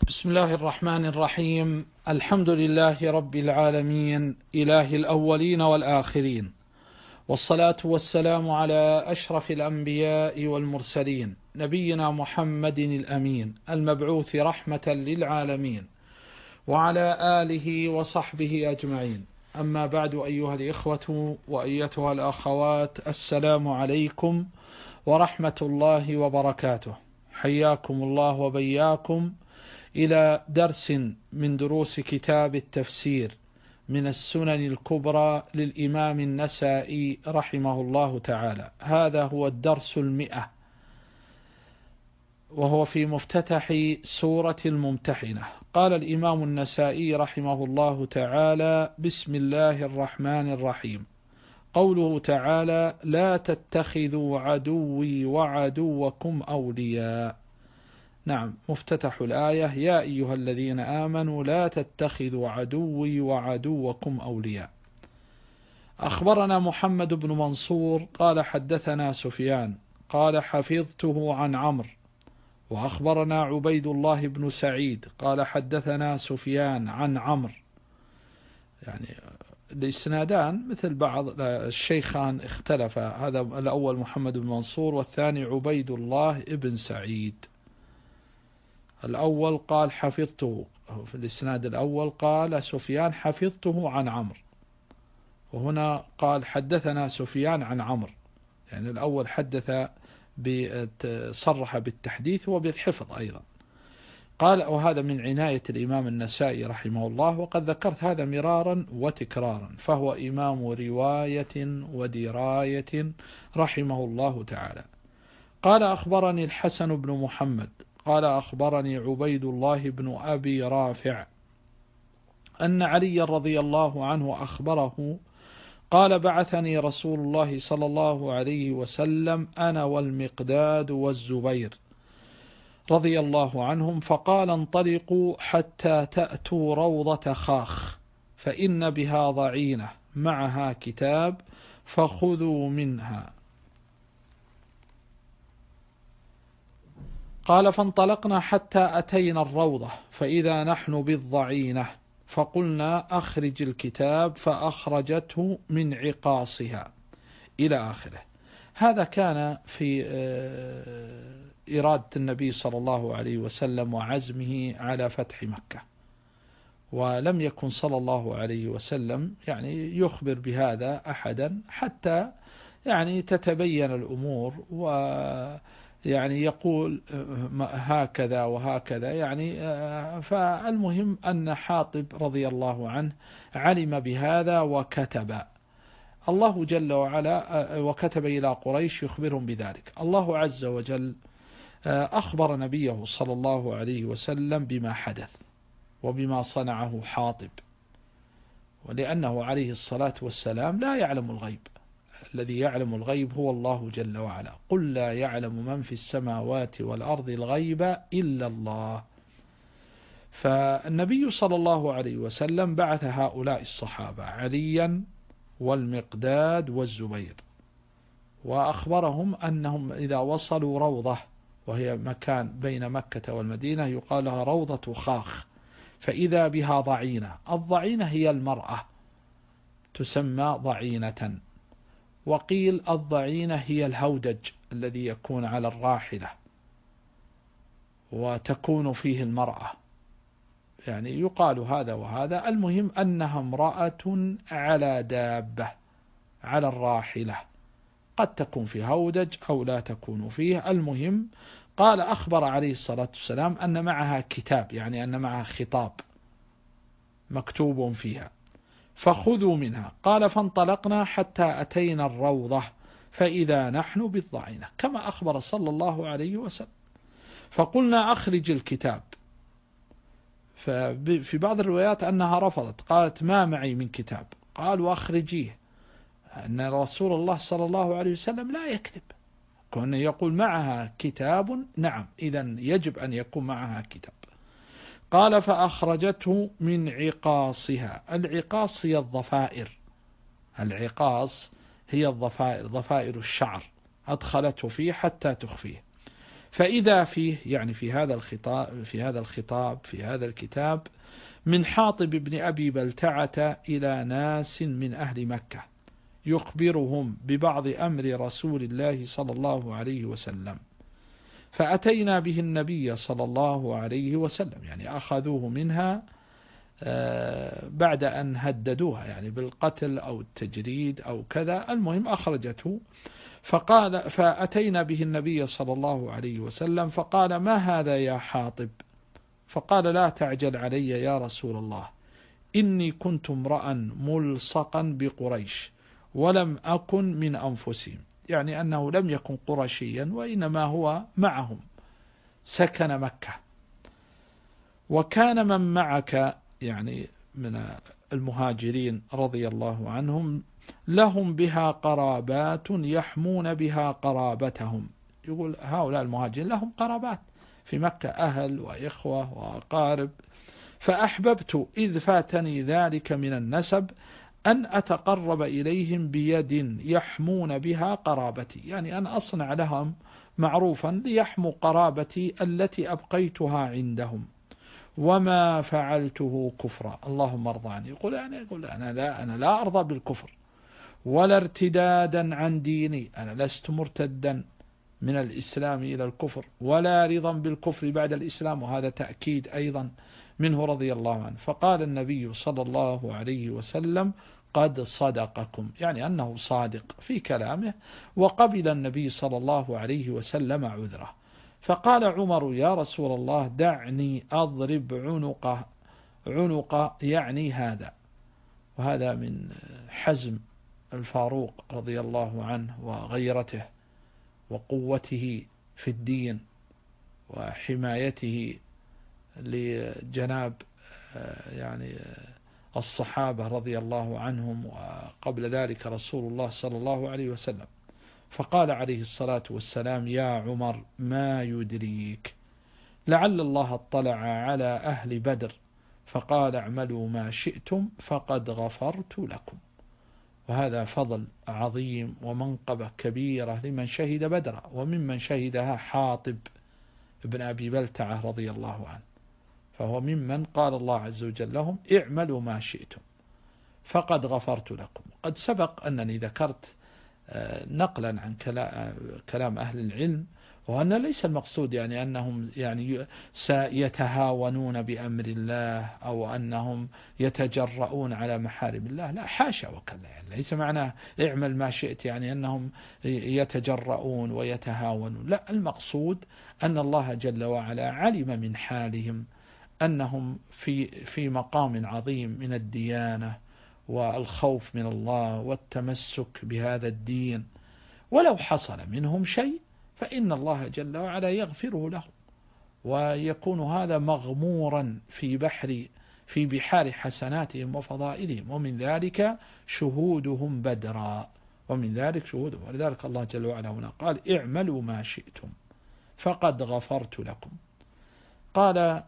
بسم الله الرحمن الرحيم. الحمد لله رب العالمين، إله الأولين والآخرين، والصلاة والسلام على أشرف الأنبياء والمرسلين، نبينا محمد الأمين المبعوث رحمة للعالمين، وعلى آله وصحبه أجمعين. أما بعد، أيها الإخوة وأيتها الأخوات، السلام عليكم ورحمة الله وبركاته. حياكم الله وبياكم إلى درس من دروس كتاب التفسير من السنن الكبرى للإمام النسائي رحمه الله تعالى. هذا هو الدرس 100، وهو في مفتتح سورة الممتحنة. قال الإمام النسائي رحمه الله تعالى: بسم الله الرحمن الرحيم. قوله تعالى: لا تتخذوا عدوي وعدوكم أولياء. نعم، مفتتح الآية: يا أيها الذين آمنوا لا تتخذوا عدوي وعدوكم أولياء. أخبرنا محمد بن منصور قال حدثنا سفيان قال حفظته عن عمرو. وأخبرنا عبيد الله بن سعيد قال حدثنا سفيان عن عمرو. يعني الإسنادان مثل بعض الشيخان اختلفا، هذا الأول محمد بن منصور والثاني عبيد الله بن سعيد. الأول قال حفظته، في الإسناد الأول قال سفيان حفظته عن عمرو، وهنا قال حدثنا سفيان عن عمرو. يعني الأول حدث صرح بالتحديث وبالحفظ أيضا. قال: وهذا من عناية الإمام النسائي رحمه الله، وقد ذكرت هذا مرارا وتكرارا، فهو إمام رواية ودراية رحمه الله تعالى. قال: أخبرني الحسن بن محمد قال أخبرني عبيد الله بن أبي رافع أن علي رضي الله عنه أخبره قال: بعثني رسول الله صلى الله عليه وسلم أنا والمقداد والزبير رضي الله عنهم، فقال: انطلقوا حتى تأتوا روضة خاخ، فإن بها ضعينة معها كتاب فخذوا منها. قال: فانطلقنا حتى أتينا الروضة فإذا نحن بالضعينة، فقلنا: أخرج الكتاب، فأخرجته من عقاصها، إلى آخره. هذا كان في إرادة النبي صلى الله عليه وسلم وعزمه على فتح مكة، ولم يكن صلى الله عليه وسلم يعني يخبر بهذا أحدا حتى يعني تتبين الأمور، ويعني يقول هكذا وهكذا يعني. فالمهم أن حاطب رضي الله عنه علم بهذا وكتب الله جل وعلا، وكتب إلى قريش يخبرهم بذلك. الله عز وجل أخبر نبيه صلى الله عليه وسلم بما حدث وبما صنعه حاطب، ولأنه عليه الصلاة والسلام لا يعلم الغيب، الذي يعلم الغيب هو الله جل وعلا. قل لا يعلم من في السماوات والأرض الغيب إلا الله. فالنبي صلى الله عليه وسلم بعث هؤلاء الصحابة عليا والمقداد والزبير، وأخبرهم أنهم إذا وصلوا روضة، وهي مكان بين مكة والمدينة يقال لها روضة خاخ، فإذا بها ضعينة. الضعينة هي المرأة، تسمى ضعينة. وقيل الضعينة هي الهودج الذي يكون على الراحلة وتكون فيه المرأة، يعني يقال هذا وهذا. المهم أنها امرأة على دابة على الراحلة، قد تكون في هودج أو لا تكون فيه. المهم قال: أخبر عليه الصلاة والسلام أن معها كتاب، يعني أن معها خطاب مكتوب فيها، فخذوا منها. قال: فانطلقنا حتى أتينا الروضة فإذا نحن بالضعينة، كما أخبر صلى الله عليه وسلم. فقلنا: أخرج الكتاب. ففي بعض الروايات أنها رفضت، قالت: ما معي من كتاب. قالوا: أخرجيه، أن رسول الله صلى الله عليه وسلم لا يكذب، كون يقول معها كتاب، نعم، إذن يجب أن يكون معها كتاب. قال: فأخرجته من عقاصها. العقاص هي الضفائر، العقاص هي الضفائر، ضفائر الشعر، أدخلته فيه حتى تخفيه. فإذا فيه يعني في هذا الكتاب من حاطب بن أبي بلتعة إلى ناس من أهل مكة يخبرهم ببعض أمر رسول الله صلى الله عليه وسلم، فأتينا به النبي صلى الله عليه وسلم، يعني أخذوه منها بعد أن هددوها يعني بالقتل أو التجريد أو كذا، المهم أخرجته. فأتينا به النبي صلى الله عليه وسلم فقال: ما هذا يا حاطب؟ فقال: لا تعجل علي يا رسول الله، إني كنت امرأ ملصقا بقريش ولم أكن من أنفسهم، يعني أنه لم يكن قرشيا وإنما هو معهم، سكن مكة. وكان من معك يعني من المهاجرين رضي الله عنهم لهم بها قرابات يحمون بها قرابتهم، يقول هؤلاء المهاجرين لهم قرابات في مكة، أهل وإخوة وأقارب، فأحببت إذ فاتني ذلك من النسب أن أتقرب إليهم بيد يحمون بها قرابتي، يعني أن أصنع لهم معروفا ليحموا قرابتي التي أبقيتها عندهم، وما فعلته كفرا، اللهم ارضى عني. يقول أنا لا أرضى بالكفر ولا ارتدادا عن ديني، أنا لست مرتدا من الإسلام إلى الكفر، ولا رضا بالكفر بعد الإسلام، وهذا تأكيد أيضا منه رضي الله عنه. فقال النبي صلى الله عليه وسلم: قد صدقكم، يعني أنه صادق في كلامه، وقبل النبي صلى الله عليه وسلم عذره. فقال عمر: يا رسول الله دعني أضرب عنق يعني هذا. وهذا من حزم الفاروق رضي الله عنه وغيرته وقوته في الدين وحمايته لجناب يعني الصحابة رضي الله عنهم، وقبل ذلك رسول الله صلى الله عليه وسلم. فقال عليه الصلاة والسلام: يا عمر ما يدريك لعل الله اطلع على أهل بدر فقال اعملوا ما شئتم فقد غفرت لكم. وهذا فضل عظيم ومنقبة كبيرة لمن شهد بدر، وممن شهدها حاطب ابن أبي بلتعة رضي الله عنه، فهو ممن قال الله عز وجل لهم اعملوا ما شئتم فقد غفرت لكم. قد سبق أنني ذكرت نقلا عن كلام أهل العلم، وأن ليس المقصود يعني أنهم يعني سيتهاونون بأمر الله أو أنهم يتجرؤون على محارم الله، لا حاشا وكلا، يعني ليس معنى اعمل ما شئت يعني أنهم يتجرؤون ويتهاونون، لا، المقصود أن الله جل وعلا علم من حالهم أنهم في مقام عظيم من الديانة والخوف من الله والتمسك بهذا الدين، ولو حصل منهم شيء فإن الله جل وعلا يغفره لهم، ويكون هذا مغمورا في بحار حسناتهم وفضائلهم، ومن ذلك شهودهم بدرا، ولذلك الله جل وعلا هنا قال اعملوا ما شئتم فقد غفرت لكم. قال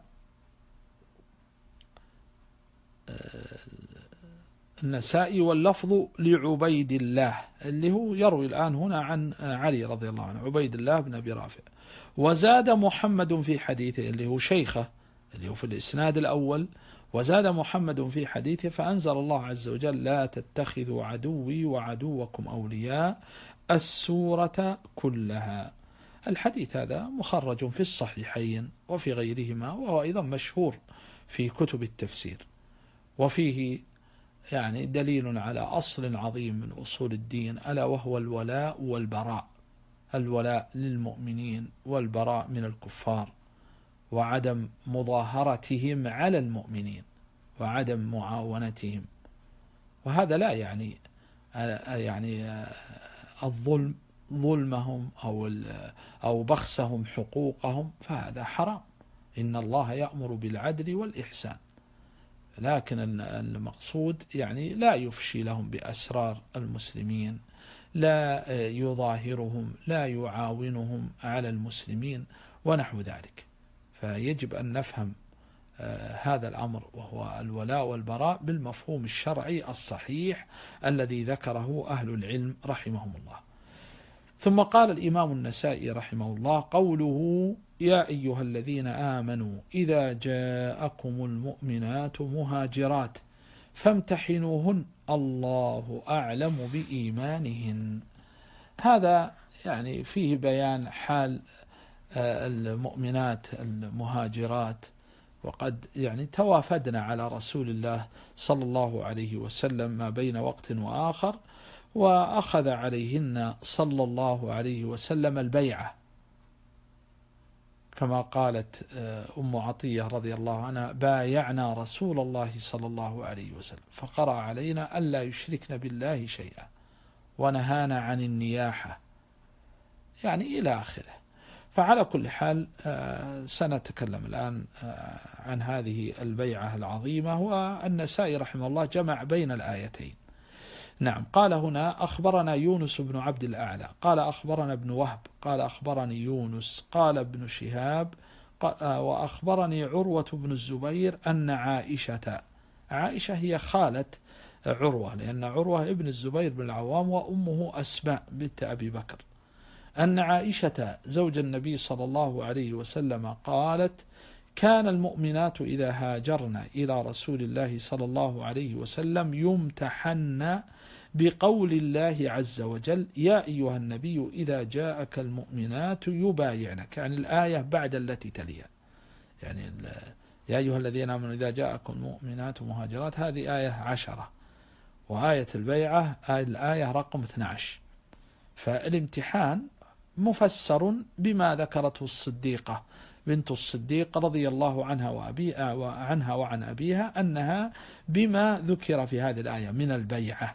النسائي: واللفظ لعبيد الله، اللي هو يروي الآن هنا عن علي رضي الله عنه، عبيد الله بن أبي رافع. وزاد محمد في حديثه، اللي هو شيخه اللي هو في الإسناد الأول، وزاد محمد في حديثه: فأنزل الله عز وجل لا تتخذوا عدوي وعدوكم أولياء السورة كلها. الحديث هذا مخرج في الصحيحين وفي غيرهما، وهو أيضا مشهور في كتب التفسير، وفيه يعني دليل على أصل عظيم من أصول الدين، ألا وهو الولاء والبراء، الولاء للمؤمنين والبراء من الكفار، وعدم مظاهرتهم على المؤمنين وعدم معاونتهم. وهذا لا يعني ظلمهم أو بخسهم حقوقهم، فهذا حرام. إن الله يأمر بالعدل والإحسان، لكن المقصود يعني لا يفشي لهم بأسرار المسلمين، لا يظاهرهم، لا يعاونهم على المسلمين ونحو ذلك. فيجب أن نفهم هذا الأمر، وهو الولاء والبراء بالمفهوم الشرعي الصحيح الذي ذكره أهل العلم رحمهم الله. ثم قال الإمام النسائي رحمه الله: قوله: يا أيها الذين آمنوا إذا جاءكم المؤمنات مهاجرات فامتحنوهن الله أعلم بإيمانهن. هذا يعني فيه بيان حال المؤمنات المهاجرات، وقد يعني توافدنا على رسول الله صلى الله عليه وسلم ما بين وقت وآخر، وأخذ عليهن صلى الله عليه وسلم البيعة، كما قالت أم عطية رضي الله عنها: بايعنا رسول الله صلى الله عليه وسلم فقرأ علينا ألا يشركن بالله شيئا ونهانا عن النياحة، يعني إلى آخره. فعلى كل حال سنتكلم الآن عن هذه البيعة العظيمة. والنسائي رحمه الله جمع بين الآيتين. نعم، قال هنا: أخبرنا يونس بن عبد الأعلى قال أخبرنا ابن وهب قال أخبرني يونس قال ابن شهاب وأخبرني عروة بن الزبير أن عائشة هي خالة عروة، لأن عروة ابن الزبير بن العوام وأمه أسماء بنت أبي بكر، أن عائشة زوج النبي صلى الله عليه وسلم قالت: كان المؤمنات إذا هاجرن إلى رسول الله صلى الله عليه وسلم يمتحن بقول الله عز وجل: يا أيها النبي إذا جاءك المؤمنات يبايعنك، يعني الآية بعد التي تليها، يعني يا أيها الذين آمنوا إذا جاءكم المؤمنات مهاجرات، هذه آية 10، وآية البيعة الآية رقم 12. فالامتحان مفسر بما ذكرته الصديقة بنت الصديق رضي الله عنها وعن أبيها، أنها بما ذكر في هذه الآية من البيعة.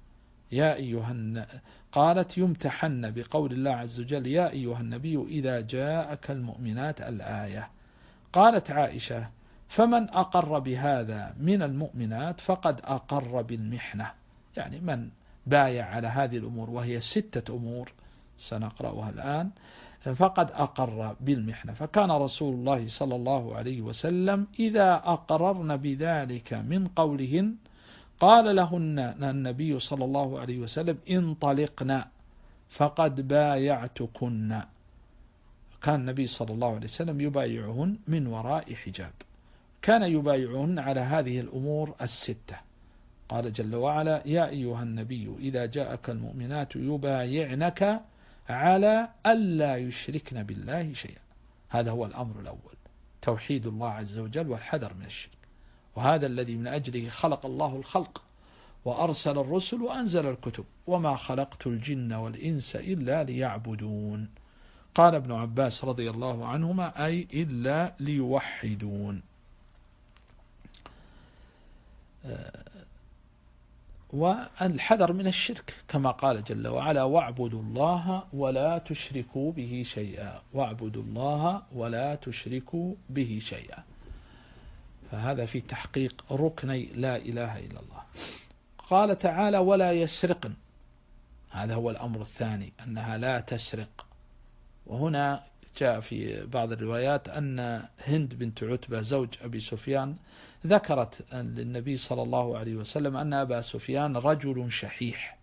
قالت: يمتحن بقول الله عز وجل: يا أيها النبي إذا جاءك المؤمنات، الآية. قالت عائشة: فمن أقر بهذا من المؤمنات فقد أقر بالمحنة، يعني من بايع على هذه الأمور وهي 6 أمور سنقرأها الآن فقد أقر بالمحنة. فكان رسول الله صلى الله عليه وسلم إذا أقررن بذلك من قولهن قال لهن النبي صلى الله عليه وسلم: انطلقنا فقد بايعتكن. كان النبي صلى الله عليه وسلم يبايعهن من وراء حجاب، كان يبايعهن على هذه الأمور 6. قال جل وعلا: يا أيها النبي إذا جاءك المؤمنات يبايعنك على ألا يشركن بالله شيئا. هذا هو الأمر الأول، توحيد الله عز وجل والحذر من الشرك، وهذا الذي من أجله خلق الله الخلق وأرسل الرسل وأنزل الكتب: وما خلقت الجن والإنس إلا ليعبدون. قال ابن عباس رضي الله عنهما: أي إلا ليوحدون. والحذر من الشرك كما قال جل وعلا: واعبدوا الله ولا تشركوا به شيئا، واعبدوا الله ولا تشركوا به شيئا. فهذا في تحقيق ركني لا إله إلا الله. قال تعالى: ولا يسرقن، هذا هو الأمر الثاني، أنها لا تسرق. وهنا جاء في بعض الروايات أن هند بنت عتبة زوج أبي سفيان ذكرت للنبي صلى الله عليه وسلم أن أبا سفيان رجل شحيح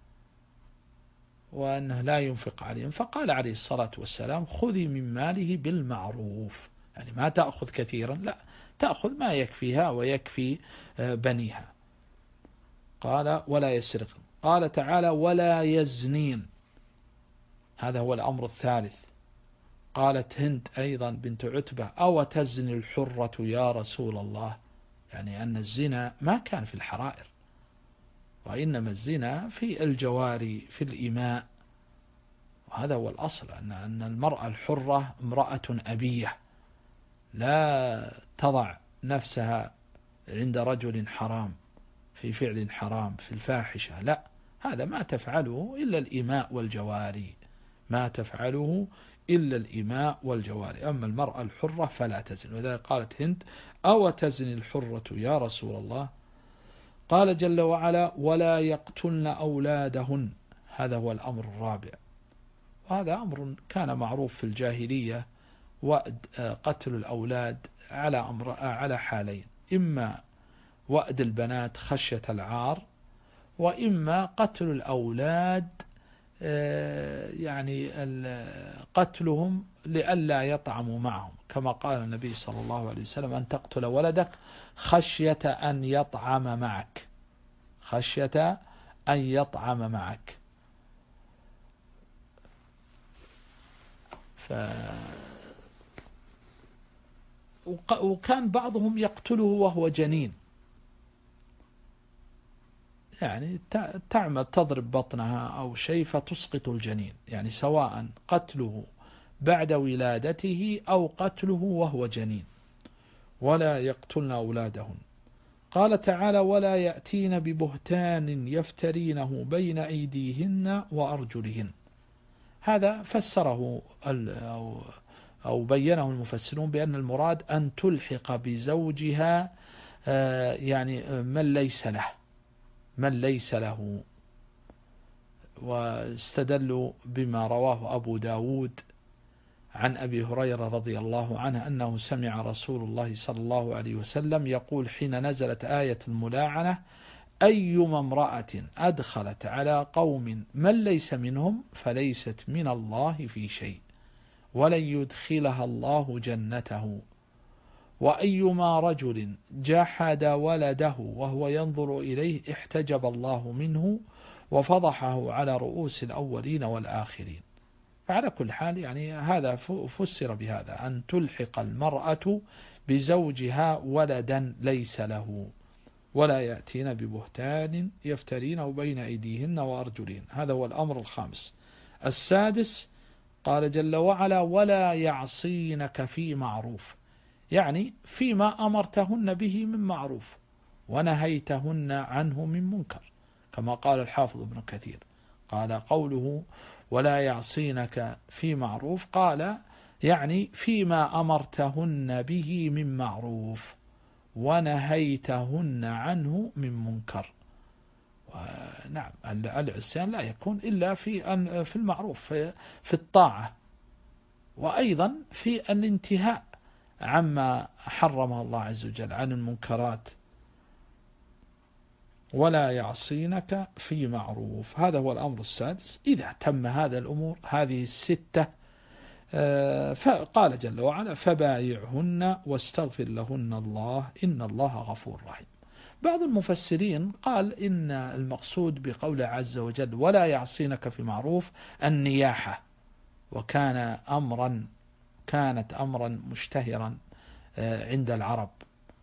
وأنه لا ينفق عليهم، فقال عليه الصلاة والسلام: خذي من ماله بالمعروف، يعني ما تأخذ كثيرا، لا، تأخذ ما يكفيها ويكفي بنيها. قال: ولا يسرقن. قال تعالى: ولا يزنين، هذا هو الأمر الثالث. قالت هند أيضا بنت عتبة: أو تزني الحرة يا رسول الله، يعني أن الزنا ما كان في الحرائر، وإنما الزنا في الجواري في الإماء، وهذا هو الأصل، أن المرأة الحرة امرأة أبية لا تضع نفسها عند رجل حرام في فعل حرام في الفاحشة، لا، هذا ما تفعله إلا الإماء والجواري، ما تفعله إلا الإماء والجواري. أما المرأة الحرة فلا تزن. وذلك قالت هند: أو تزني الحرة يا رسول الله. قال جل وعلا: ولا يقتلن أولادهن، هذا هو الأمر الرابع، وهذا أمر كان معروف في الجاهلية، وقتل الأولاد على حالين: إما وأد البنات خشية العار، وإما قتل الأولاد يعني قتلهم لئلا يطعموا معهم، كما قال النبي صلى الله عليه وسلم: أن تقتل ولدك خشية أن يطعم معك، خشية أن يطعم معك. وكان بعضهم يقتله وهو جنين، يعني تعمل تضرب بطنها أو شيء فتسقط الجنين، يعني سواء قتله بعد ولادته أو قتله وهو جنين، ولا يقتلن أولادهن. قال تعالى: ولا يأتين ببهتان يفترينه بين أيديهن وأرجلهن. هذا فسره أو بينه المفسرون بأن المراد أن تلحق بزوجها يعني من ليس له، واستدلوا بما رواه أبو داود عن أبي هريرة رضي الله عنه أنه سمع رسول الله صلى الله عليه وسلم يقول حين نزلت آية الملاعنة: أيما امرأة أدخلت على قوم من ليس منهم فليست من الله في شيء ولن يدخلها الله جنته، وأيما رجل جحد ولده وهو ينظر إليه احتجب الله منه وفضحه على رؤوس الأولين والآخرين. فعلى كل حال يعني هذا فسر بهذا، أن تلحق المرأة بزوجها ولدا ليس له، ولا يأتين ببهتان يفترينه بين أيديهن وأرجلهن. هذا هو الأمر الخامس. السادس قال جل وعلا: ولا يعصينك في معروف، يعني فيما أمرتهن به من معروف ونهيتهن عنه من منكر، كما قال الحافظ ابن كثير، قال قوله ولا يعصينك في معروف، قال يعني فيما أمرتهن به من معروف ونهيتهن عنه من منكر. نعم، العصيان لا يكون إلا في المعروف، في الطاعة، وأيضا في الانتهاء عما حرمه الله عز وجل عن المنكرات. ولا يعصينك في معروف، هذا هو الأمر السادس. إذا تم هذا الأمور هذه الستة، فقال جل وعلا: فبايعهن واستغفر لهن الله إن الله غفور رحيم. بعض المفسرين قال إن المقصود بقول عز وجل ولا يعصينك في معروف النياحة، كانت أمرا مشتهرا عند العرب،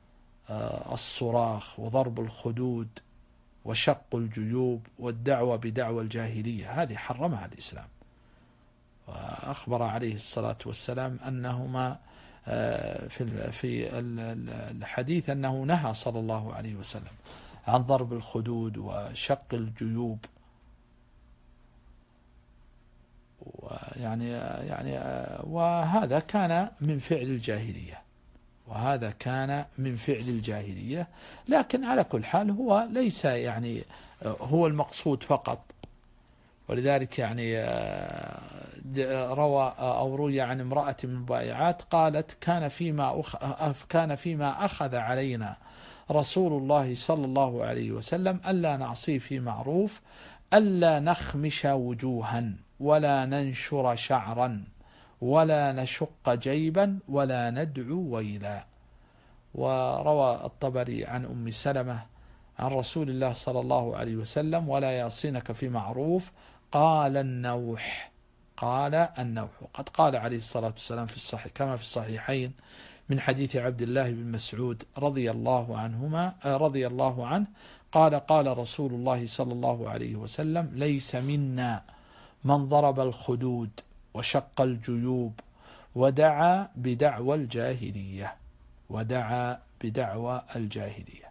الصراخ وضرب الخدود وشق الجيوب والدعوة بدعوى الجاهلية، هذه حرمها الإسلام. وأخبر عليه الصلاة والسلام أنهما في الحديث أنه نهى صلى الله عليه وسلم عن ضرب الخدود وشق الجيوب، وهذا كان من فعل الجاهلية، لكن على كل حال هو ليس يعني هو المقصود فقط. ولذلك يعني روي عن امرأة من البائعات قالت: كان فيما أخذ علينا رسول الله صلى الله عليه وسلم ألا نعصي في معروف، ألا نخمش وجوها ولا ننشر شعرا ولا نشق جيبا ولا ندعو ويلا. وروى الطبري عن أم سلمة عن رسول الله صلى الله عليه وسلم: ولا يعصينك في معروف قال النوح. قد قال عليه الصلاة والسلام في الصحيح كما في الصحيحين من حديث عبد الله بن مسعود رضي الله عنه قال: قال رسول الله صلى الله عليه وسلم: ليس منا من ضرب الخدود وشق الجيوب ودعا بدعوى الجاهلية.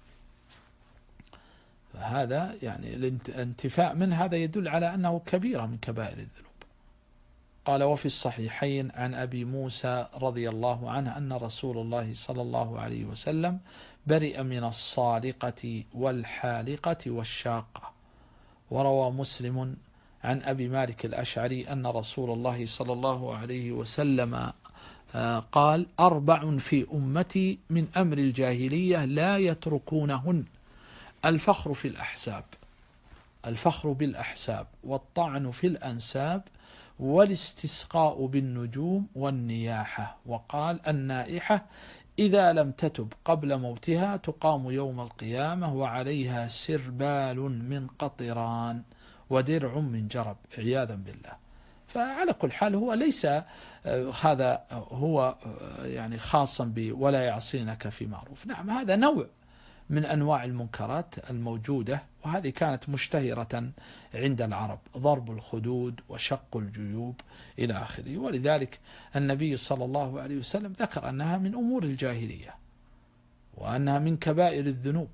هذا يعني الانتفاء من هذا يدل على أنه كبيرة من كبائر الذنوب. قال: وفي الصحيحين عن أبي موسى رضي الله عنه أن رسول الله صلى الله عليه وسلم برئ من الصالقة والحالقة والشاقة. وروى مسلم عن أبي مالك الأشعري أن رسول الله صلى الله عليه وسلم قال: 4 في أمتي من أمر الجاهلية لا يتركونهن: الفخر في الأحساب، الفخر بالأحساب والطعن في الأنساب والاستسقاء بالنجوم والنياحة. وقال النائحة إذا لم تتب قبل موتها تقام يوم القيامة وعليها سربال من قطران ودرع من جرب عياذا بالله. فعلى كل حال هو ليس هذا هو يعني خاصا ولا يعصينك في معروف. نعم هذا نوع من أنواع المنكرات الموجودة، وهذه كانت مشتهرة عند العرب، ضرب الخدود وشق الجيوب إلى آخره. ولذلك النبي صلى الله عليه وسلم ذكر أنها من أمور الجاهلية وأنها من كبائر الذنوب،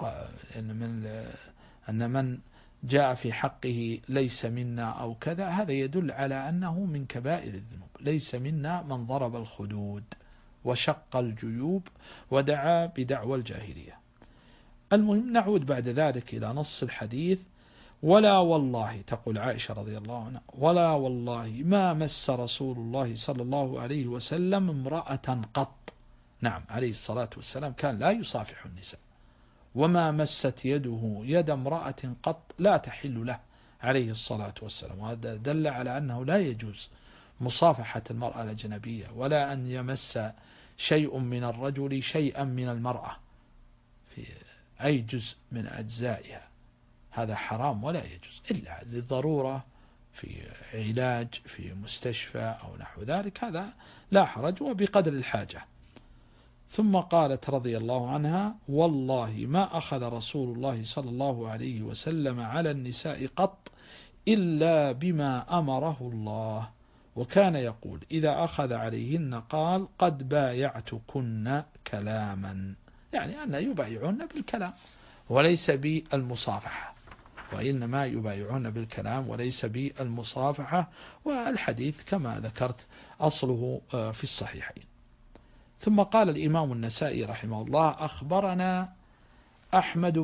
أن من جاء في حقه ليس منا أو كذا، هذا يدل على أنه من كبائر الذنوب. ليس منا من ضرب الخدود وشق الجيوب ودعا بدعوى الجاهلية. المهم نعود بعد ذلك إلى نص الحديث. ولا والله، تقول عائشة رضي الله عنها، ولا والله ما مس رسول الله صلى الله عليه وسلم امرأة قط. نعم عليه الصلاة والسلام كان لا يصافح النساء، وما مست يده يد امرأة قط لا تحل له عليه الصلاة والسلام. وهذا دل على أنه لا يجوز مصافحة المرأة الأجنبية، ولا أن يمس شيء من الرجل شيئا من المرأة في أي جزء من أجزائها، هذا حرام ولا يجوز إلا للضرورة في علاج في مستشفى أو نحو ذلك، هذا لا حرج وبقدر الحاجة. ثم قالت رضي الله عنها والله ما أخذ رسول الله صلى الله عليه وسلم على النساء قط إلا بما أمره الله، وكان يقول إذا أخذ عليهن قال قد بايعتكن كلاما، يعني أن يبايعون بالكلام وليس بالمصافحة، وإنما يبايعون بالكلام وليس بالمصافحة. والحديث كما ذكرت أصله في الصحيحين. ثم قال الإمام النسائي رحمه الله أخبرنا أحمد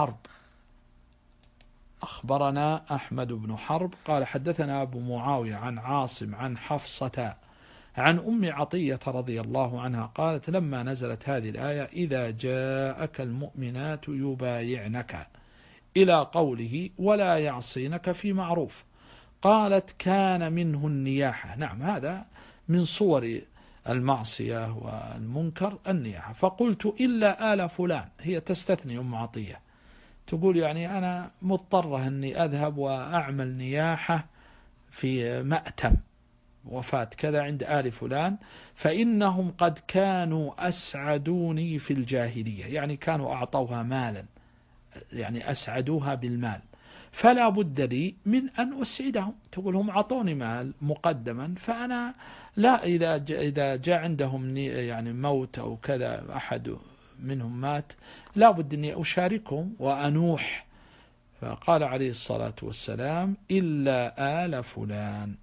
بن حرب قال حدثنا أبو معاوية عن عاصم عن حفصة عن أم عطية رضي الله عنها قالت لما نزلت هذه الآية إذا جاءك المؤمنات يبايعنك إلى قوله ولا يعصينك في معروف، قالت كان منه النياحة. نعم هذا من صور المعصية والمنكر النياحة. فقلت إلا آل فلان، هي تستثني أم عطية تقول يعني أنا مضطرة أني أذهب وأعمل نياحة في مأتم وفاة كذا عند آل فلان، فإنهم قد كانوا أسعدوني في الجاهلية، يعني كانوا أعطوها مالا، يعني أسعدوها بالمال، فلا بد لي من أن أسعدهم. تقول هم أعطوني مال مقدما، فأنا لا إذا جاء عندهم يعني موت أو كذا أحد منهم مات لا بد أني أشاركهم وأنوح. فقال عليه الصلاة والسلام إلا آل فلان،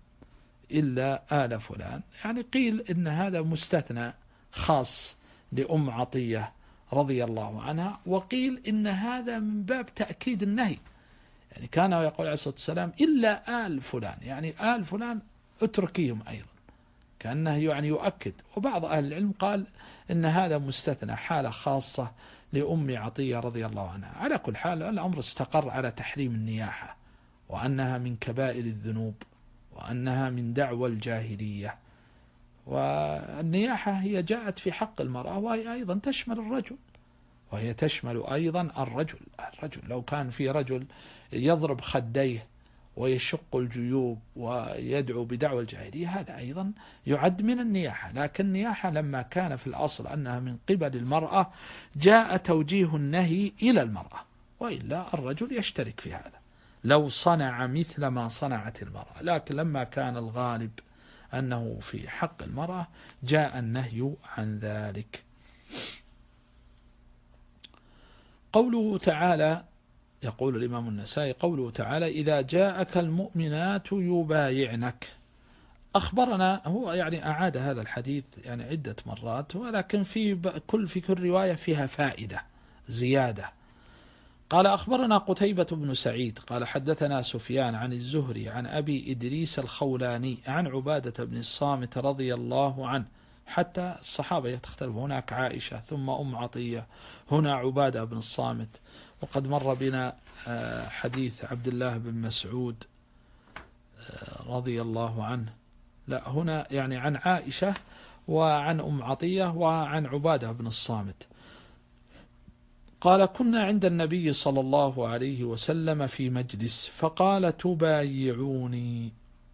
يعني قيل إن هذا مستثنى خاص لأم عطية رضي الله عنها، وقيل إن هذا من باب تأكيد النهي، يعني كان يقول عليه الصلاة والسلام إلا آل فلان، يعني آل فلان اتركيهم أيضا، كأنه يعني يؤكد. وبعض أهل العلم قال إن هذا مستثنى حالة خاصة لأم عطية رضي الله عنها. على كل حال الأمر استقر على تحريم النياحة، وأنها من كبائر الذنوب، وأنها من دعوى الجاهلية. والنياحة هي جاءت في حق المرأة، وهي أيضا تشمل الرجل، وهي تشمل أيضا الرجل لو كان في رجل يضرب خديه ويشق الجيوب ويدعو بدعوى الجاهلية، هذا أيضا يعد من النياحة. لكن النياحة لما كان في الأصل أنها من قبل المرأة جاء توجيه النهي إلى المرأة، وإلا الرجل يشترك في هذا لو صنع مثل ما صنعت المرأة. لكن لما كان الغالب أنه في حق المرأة جاء النهي عن ذلك. قوله تعالى، يقول الإمام النسائي قوله تعالى إذا جاءك المؤمنات يبايعنك، أخبرنا، هو يعني أعاد هذا الحديث يعني عدة مرات، ولكن في كل رواية فيها فائدة زيادة. قال أخبرنا قتيبة بن سعيد قال حدثنا سفيان عن الزهري عن أبي إدريس الخولاني عن عبادة بن الصامت رضي الله عنه حتى الصحابة تختلف، هناك عائشة ثم أم عطية، هنا عبادة بن الصامت. وقد مر بنا حديث عبد الله بن مسعود رضي الله عنه، لا هنا يعني عن عائشة وعن أم عطية وعن عبادة بن الصامت. قال كنا عند النبي صلى الله عليه وسلم في مجلس فقال تبايعوني.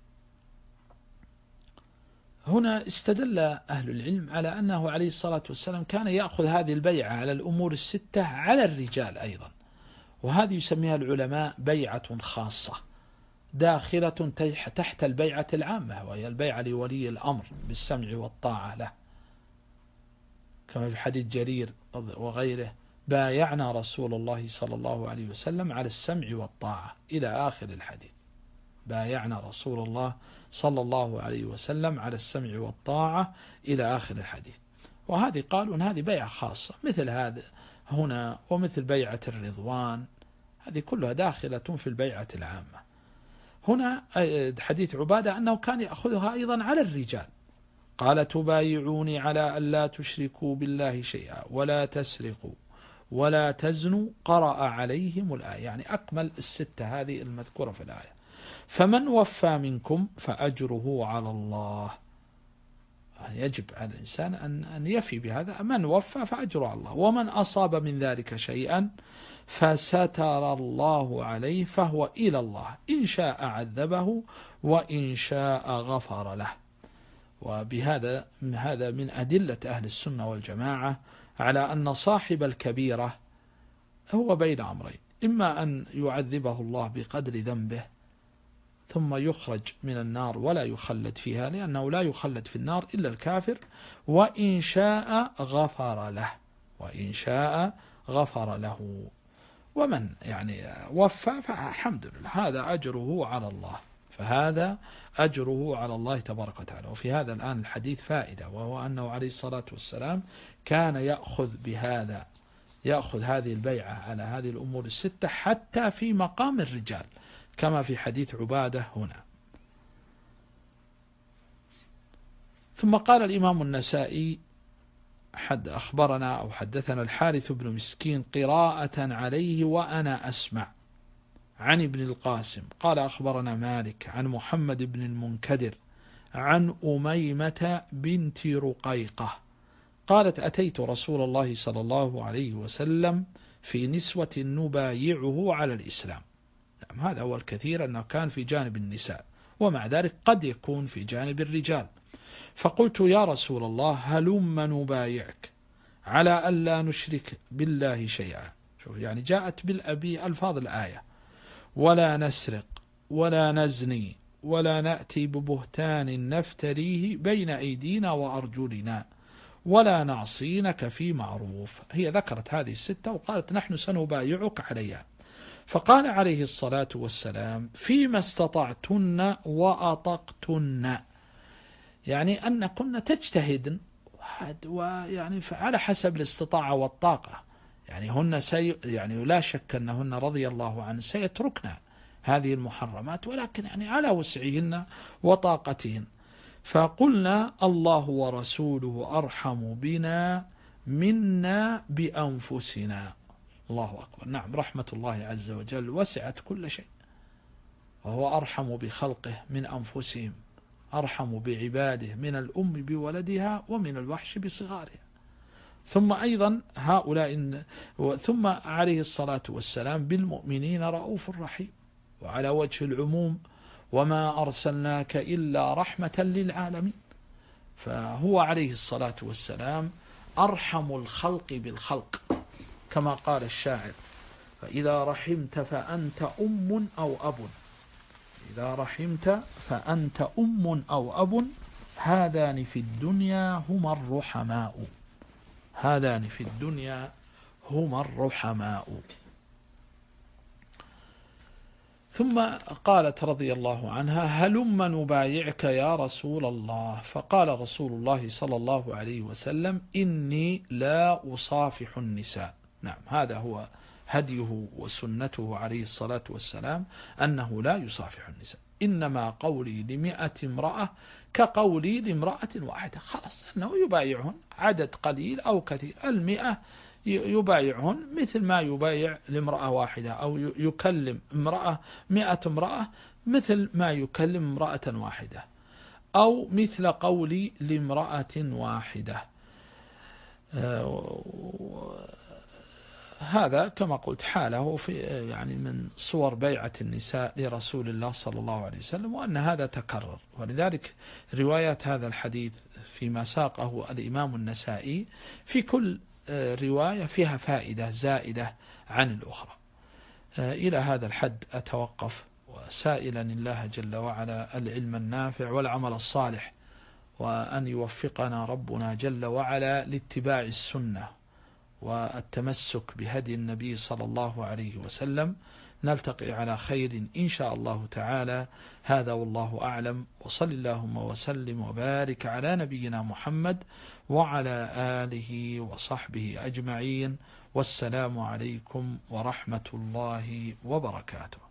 هنا استدل أهل العلم على أنه عليه الصلاة والسلام كان يأخذ هذه البيعة على الأمور الستة على الرجال أيضا، وهذه يسميها العلماء بيعة خاصة داخلة تحت البيعة العامة، وهي البيعة لولي الأمر بالسمع والطاعة له، كما في حديث جرير وغيره: بايعنا رسول الله صلى الله عليه وسلم على السمع والطاعة إلى آخر الحديث. بايعنا رسول الله صلى الله عليه وسلم على السمع والطاعة إلى آخر الحديث. وهذه قالوا أن هذه بيعة خاصة مثل هذا هنا، ومثل بيعة الرضوان، هذه كلها داخلة في البيعة العامة. هنا حديث عبادة أنه كان يأخذها أيضا على الرجال، قال تبايعوني على أن لا تشركوا بالله شيئا ولا تسرقوا ولا تزنوا، قرأ عليهم الآية، يعني أكمل الستة هذه المذكورة في الآية. فمن وفى منكم فأجره على الله، يجب على الإنسان أن يفي بهذا، من وفى فأجره على الله، ومن أصاب من ذلك شيئا فستر الله عليه فهو إلى الله، إن شاء عذبه وإن شاء غفر له. وبهذا من أدلة أهل السنة والجماعة على أن صاحب الكبيرة هو بين أمرين: إما أن يعذبه الله بقدر ذنبه ثم يخرج من النار ولا يخلد فيها، لأنه لا يخلد في النار إلا الكافر، وإن شاء غفر له، وإن شاء غفر له. ومن يعني وفى فالحمد لله، هذا أجره على الله، فهذا أجره على الله تبارك وتعالى. وفي هذا الآن الحديث فائدة، وهو أنه عليه الصلاة والسلام كان يأخذ هذه البيعة على هذه الأمور الستة حتى في مقام الرجال، كما في حديث عبادة هنا. ثم قال الإمام النسائي أخبرنا أو حدثنا الحارث بن مسكين قراءة عليه وأنا أسمع عن ابن القاسم قال أخبرنا مالك عن محمد بن المنكدر عن أميمة بنت رقيقة قالت أتيت رسول الله صلى الله عليه وسلم في نسوة نبايعه على الإسلام. هذا هو الكثير أنه كان في جانب النساء، ومع ذلك قد يكون في جانب الرجال. فقلت يا رسول الله هلم نبايعك على ألا نشرك بالله شيئا. شوف يعني جاءت بالأبي ألفاظ الآية: ولا نسرق ولا نزني ولا نأتي ببهتان نفتريه بين أيدينا وأرجلنا ولا نعصينك في معروف. هي ذكرت هذه الستة وقالت نحن سنبايعك عليها. فقال عليه الصلاة والسلام فيما استطعتن وأطقتن، يعني أن كنا تجتهدن، ويعني على حسب الاستطاعة والطاقة، يعني هن يعني لا شك أنهن رضي الله عنه سيتركن هذه المحرمات، ولكن يعني على وسعهن وطاقتهن. فقلنا الله ورسوله أرحم بنا منا بأنفسنا. الله أكبر. نعم، رحمة الله عز وجل وسعت كل شيء، وهو أرحم بخلقه من أنفسهم، أرحم بعباده من الأم بولدها ومن الوحش بصغارها. ثم أيضا ثم عليه الصلاة والسلام بالمؤمنين رؤوف رحيم، وعلى وجه العموم وما أرسلناك إلا رحمة للعالمين. فهو عليه الصلاة والسلام أرحم الخلق بالخلق، كما قال الشاعر: فإذا رحمت فأنت أم أو أب، إذا رحمت فأنت أم أو أب، هذان في الدنيا هما الرحماء، هذان في الدنيا هما الرحماء. ثم قالت رضي الله عنها هلم نبايعك يا رسول الله. فقال رسول الله صلى الله عليه وسلم إني لا أصافح النساء. نعم، هذا هو هديه وسنته عليه الصلاة والسلام، أنه لا يصافح النساء. إنما قولي ل100 امرأة كقولي لامرأة واحدة. خلاص أنه يبايعهن عدد قليل أو كثير، 100 يبايعهن مثل ما يبايع لامرأة واحدة، أو يكلم 100 امرأة مثل ما يكلم امرأة واحدة، أو مثل قولي لامرأة واحدة. هذا كما قلت حاله في يعني من صور بيعة النساء لرسول الله صلى الله عليه وسلم، وأن هذا تكرر. ولذلك روايات هذا الحديث فيما ساقه الإمام النسائي في كل رواية فيها فائدة زائدة عن الأخرى. إلى هذا الحد أتوقف، وسائلا الله جل وعلا العلم النافع والعمل الصالح، وأن يوفقنا ربنا جل وعلا لاتباع السنة والتمسك بهدي النبي صلى الله عليه وسلم. نلتقي على خير إن شاء الله تعالى. هذا والله أعلم، وصل اللهم وسلم وبارك على نبينا محمد وعلى آله وصحبه أجمعين، والسلام عليكم ورحمة الله وبركاته.